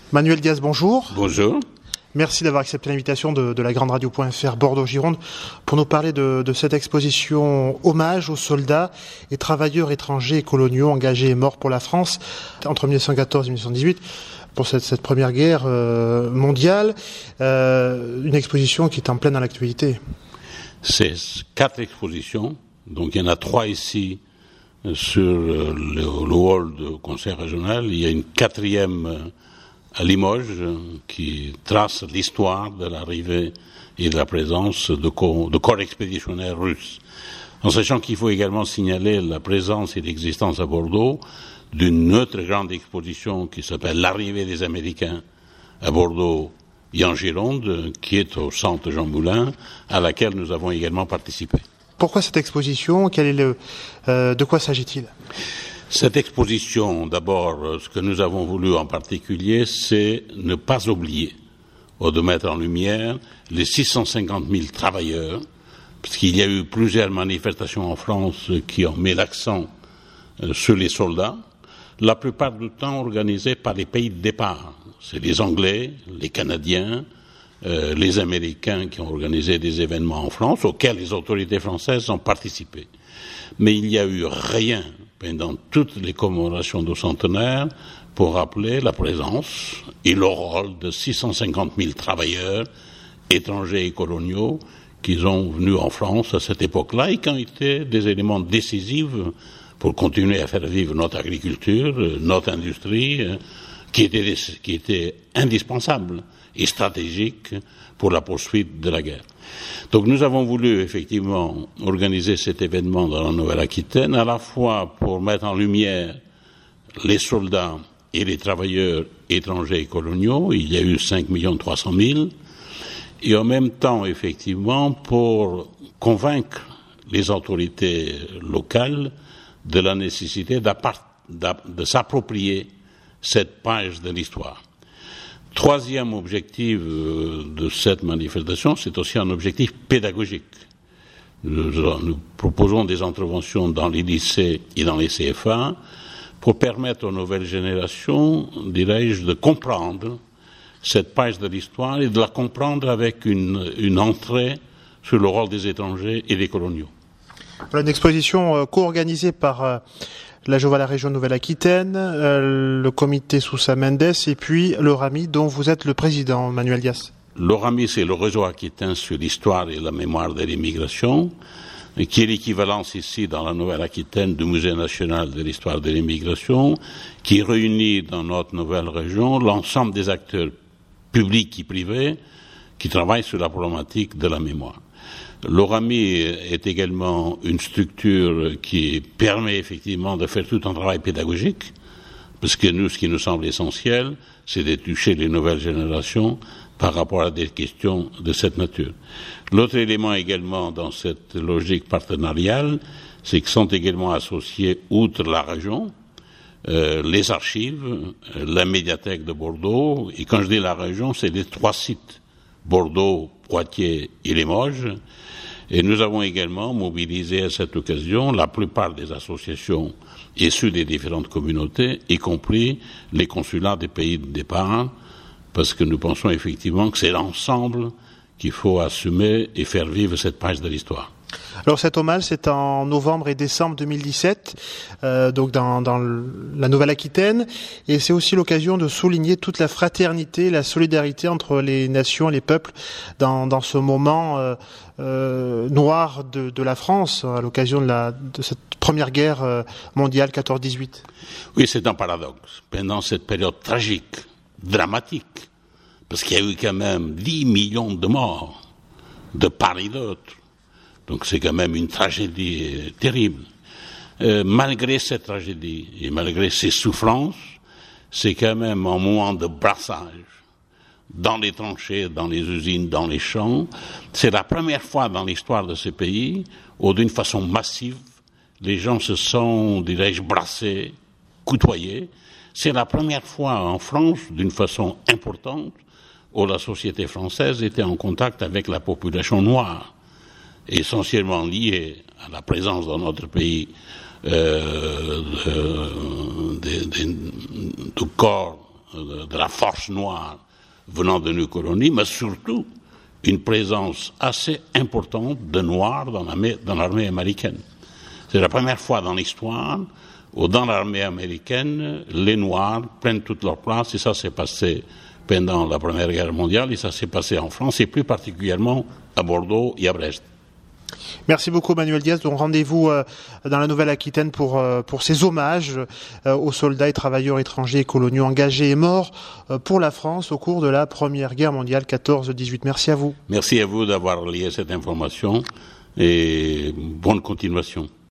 Manuel Diaz, bonjour. Bonjour. Merci d'avoir accepté l'invitation de la Grande Radio.fr Bordeaux-Gironde pour nous parler de cette exposition hommage aux soldats et travailleurs étrangers et coloniaux engagés et morts pour la France entre 1914 et 1918 pour cette première guerre mondiale. Une exposition qui est en pleine dans l'actualité. C'est 4 expositions, donc il y en a 3 ici sur le hall de conseil régional. Il y a une 4e à Limoges, qui trace l'histoire de l'arrivée et de la présence de corps expéditionnaires russes. En sachant qu'il faut également signaler la présence et l'existence à Bordeaux d'une autre grande exposition qui s'appelle l'arrivée des Américains à Bordeaux et en Gironde, qui est au centre Jean Moulin, à laquelle nous avons également participé. Pourquoi cette exposition ? De quoi s'agit-il ? Cette exposition, d'abord, ce que nous avons voulu en particulier, c'est ne pas oublier, ou de mettre en lumière, les 650 000 travailleurs, puisqu'il y a eu plusieurs manifestations en France qui ont mis l'accent sur les soldats, la plupart du temps organisées par les pays de départ. C'est les Anglais, les Canadiens, les Américains qui ont organisé des événements en France, auxquels les autorités françaises ont participé. Mais il n'y a eu rien pendant toutes les commémorations du centenaire pour rappeler la présence et le rôle de 650 000 travailleurs étrangers et coloniaux qui sont venus en France à cette époque-là et qui ont été des éléments décisifs pour continuer à faire vivre notre agriculture, notre industrie, qui était indispensable et stratégique pour la poursuite de la guerre. Donc nous avons voulu effectivement organiser cet événement dans la Nouvelle-Aquitaine, à la fois pour mettre en lumière les soldats et les travailleurs étrangers et coloniaux, il y a eu 5 300 000, et en même temps effectivement pour convaincre les autorités locales de la nécessité de s'approprier cette page de l'histoire. Troisième objectif de cette manifestation, c'est aussi un objectif pédagogique. Nous proposons des interventions dans les lycées et dans les CFA pour permettre aux nouvelles générations, dirais-je, de comprendre cette page de l'histoire et de la comprendre avec une entrée sur le rôle des étrangers et des coloniaux. Voilà une exposition co-organisée par la Jovala Région Nouvelle-Aquitaine, le comité Sousa Mendes et puis le RAMI dont vous êtes le président, Manuel Diaz. Le RAMI, c'est le réseau aquitain sur l'histoire et la mémoire de l'immigration, qui est l'équivalence ici dans la Nouvelle-Aquitaine du Musée national de l'histoire de l'immigration, qui réunit dans notre nouvelle région l'ensemble des acteurs publics et privés qui travaillent sur la problématique de la mémoire. L'ORAMI est également une structure qui permet effectivement de faire tout un travail pédagogique, parce que nous, ce qui nous semble essentiel, c'est de toucher les nouvelles générations par rapport à des questions de cette nature. L'autre élément également dans cette logique partenariale, c'est que sont également associés, outre la région, les archives, la médiathèque de Bordeaux, et quand je dis la région, c'est les 3 sites, Bordeaux, Poitiers et Limoges. Et nous avons également mobilisé à cette occasion la plupart des associations issues des différentes communautés, y compris les consulats des pays de départ, parce que nous pensons effectivement que c'est l'ensemble qu'il faut assumer et faire vivre cette page de l'histoire. Alors cet hommage, c'est en novembre et décembre 2017, donc dans la Nouvelle-Aquitaine, et c'est aussi l'occasion de souligner toute la fraternité, la solidarité entre les nations et les peuples dans ce moment noir de la France, à l'occasion de cette première guerre mondiale 14-18. Oui, c'est un paradoxe. Pendant cette période tragique, dramatique, parce qu'il y a eu quand même 10 millions de morts de part et d'autre, donc c'est quand même une tragédie terrible. Malgré cette tragédie et malgré ces souffrances, c'est quand même un moment de brassage dans les tranchées, dans les usines, dans les champs. C'est la première fois dans l'histoire de ce pays où, d'une façon massive, les gens se sont, dirais-je, brassés, côtoyés. C'est la première fois en France, d'une façon importante, où la société française était en contact avec la population noire, essentiellement liée à la présence dans notre pays du corps de la force noire venant de nos colonies, mais surtout une présence assez importante de Noirs dans l'armée américaine. C'est la première fois dans l'histoire où dans l'armée américaine, les Noirs prennent toute leur place, et ça s'est passé pendant la Première Guerre mondiale, et ça s'est passé en France, et plus particulièrement à Bordeaux et à Brest. Merci beaucoup Manuel Diaz. Donc rendez-vous dans la Nouvelle-Aquitaine pour ces hommages aux soldats et travailleurs étrangers et coloniaux engagés et morts pour la France au cours de la Première Guerre mondiale 14-18. Merci à vous. Merci à vous d'avoir lié cette information et bonne continuation.